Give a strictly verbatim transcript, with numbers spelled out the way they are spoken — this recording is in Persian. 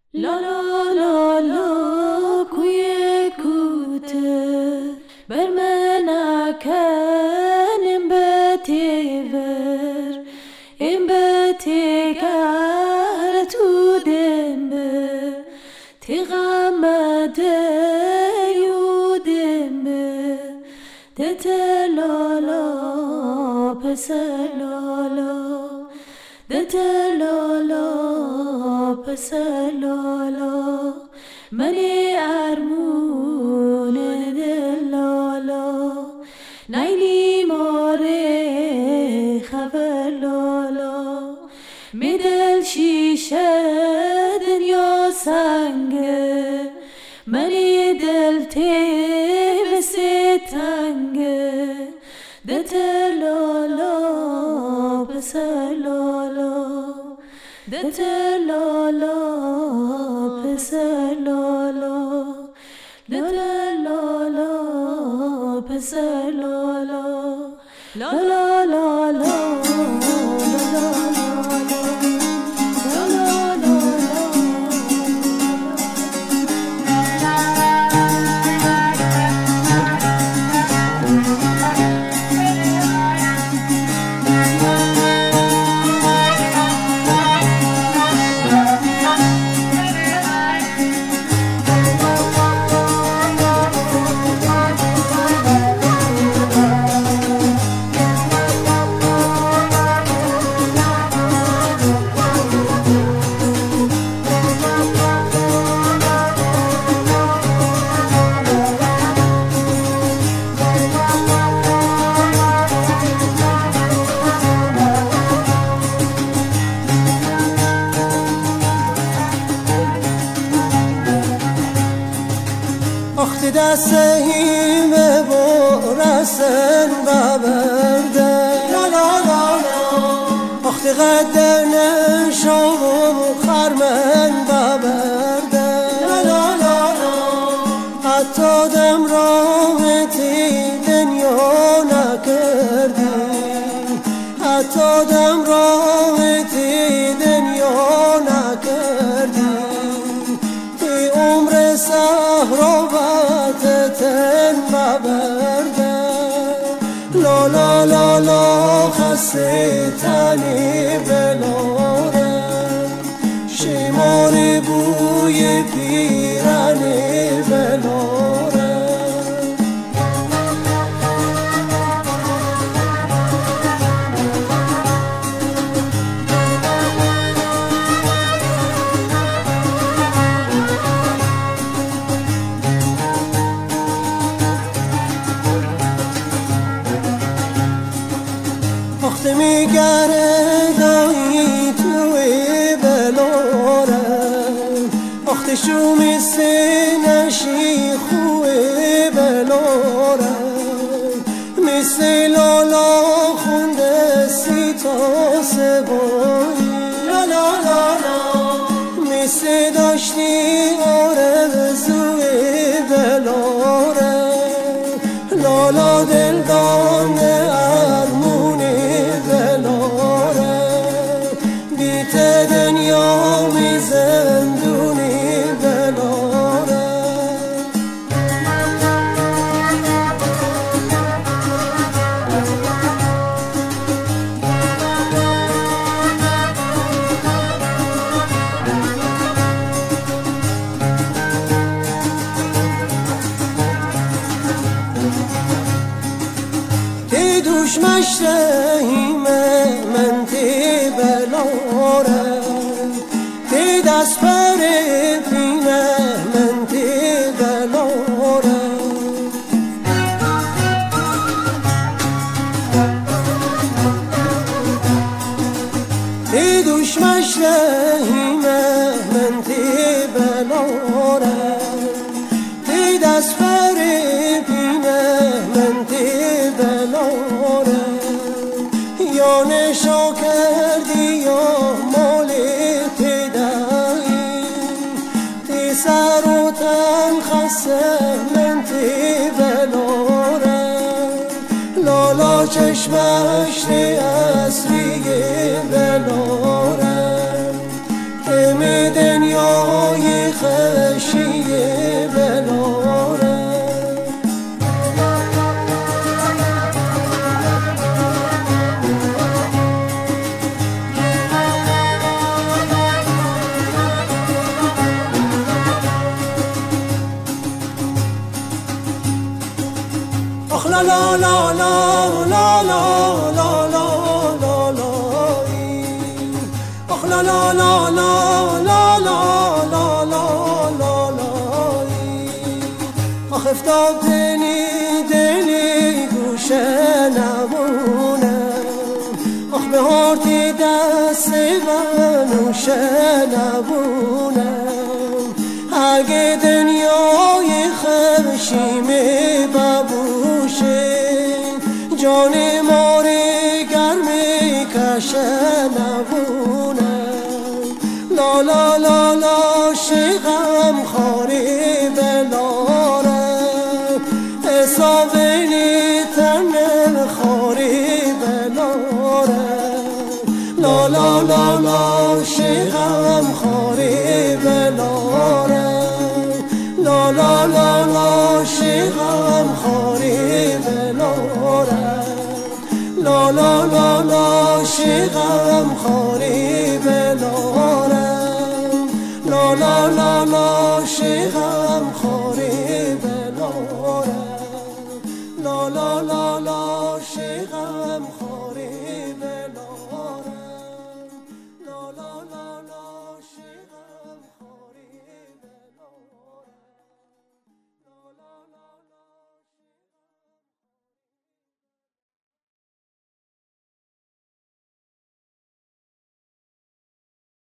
لا لا لا لا کوی کوته بر من اکن ام بتیور ام بتیگر تو دمبه تیغمده یودمبه دته لالا پس لالا دته لالا پس لالا منی ارمون دل لالا نیلی ماره خبر لالا می دل شیشه دنیا سنگه منی دل تی بسی تنگه دته لالا پس لالا دته لالا پس لالا دته لالا پس لالا لا لا لا لا وقتی دستهیم برسن ببرده لا لا لا وقتی قدر نشام خرمن ببرده لا لا لا حتی دم راحتی دنیا نکردی حتی دم راحتی دنیا نکردی تی عمر صحرا تن ببرده لا لا لا لا خسته تنی بلاره شمار بوی پیرنی بلاره وقتی میگره دایی توی بلاره وقتی شو میسی نشی خوی بلاره میسی لالا خونده سی تا سبایی لا لا لا میسی داشتی آرزوی بلاره لالا دل دانه دنیا می زندونی بلاره تی دوش مشتهیمه من تی بلاره دست پر پینه من تی بلاره تی دوش مشتهیمه من تی بلاره تی دست پر پینه من تی بلاره یا نشا کردی یا مالی سر و تن خسته من تی بلاره لالا چشمش تی اصلی بلاره ام دنیای لا لا لا لا لا لا لا آخ لا لا لا لا لا لا لا لا لا آخ افتاد دنی دنی گوشه نمونه آخ به هارتی دست منوشه نمونه اگه دنیای خرشیمی ببوشه جان ماری گرمی کشه نبونه لا لا لا لا شیغم خاری بلاره حسابینی تن خاری بلاره لا لا لا لا شیغم خاری بلاره لا لا لا لا شیغم خاری بلاره لا لا لا لا شیغم خاری بلاره لا لا لا لا شیغم